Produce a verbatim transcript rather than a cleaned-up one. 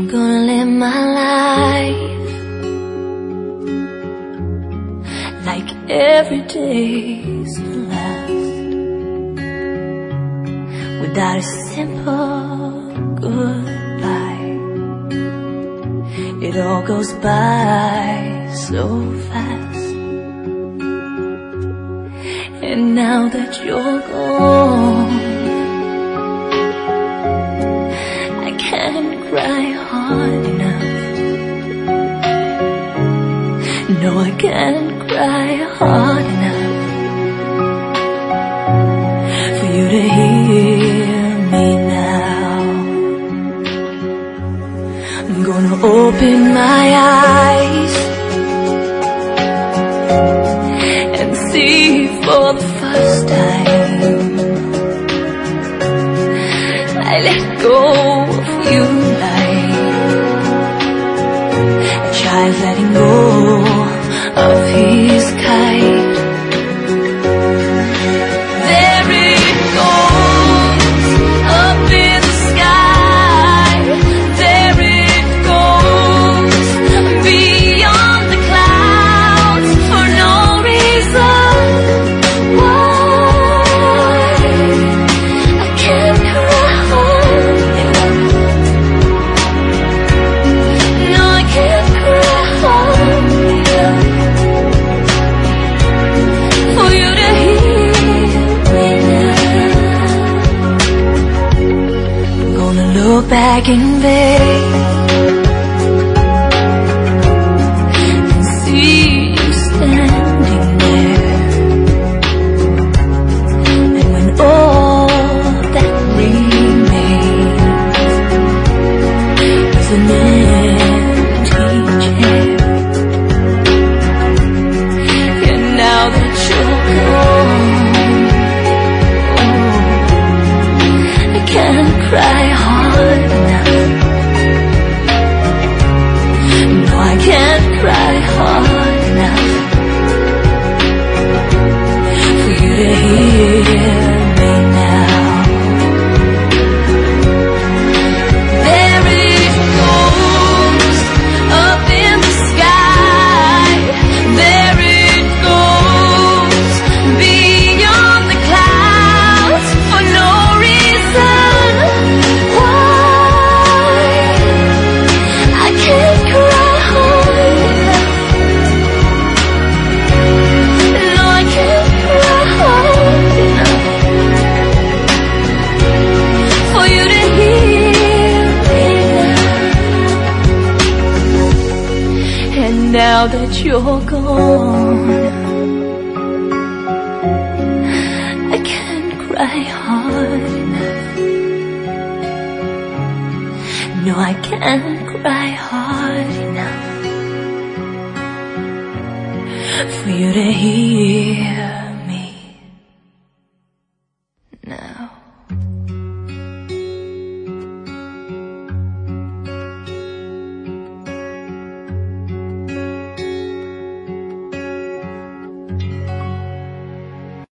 gonna live my life like every day's the last, without a simple goodbye. It all goes by so fast, and now that you're gone, I can't cry hard enough. No, I can't cry hard enough for you to hear me now. I'm gonna open my eyes and see for the first time. I let go of you like a child letting go of his kite. There it goes, up in the sky. There it goes, beyond the clouds, for no reason. Why I can't cry hard enough. No, I can't cry hard enough for you to hear me now. I'm gonna look back in vain and see you standing there. And when all that remains is an empty chair, and now that you're gone, oh, I can't cry hard enough. No, I can't cry hard enough for you to hear me now. There it goes, up in the sky. There it goes, beyond the clouds, for no reason. Why I can't cry hard enough. No, I can't cry hard enough for you to hear me now. And now that you're gone, I can't cry hard enough. No, I can't cry hard enough for you to hear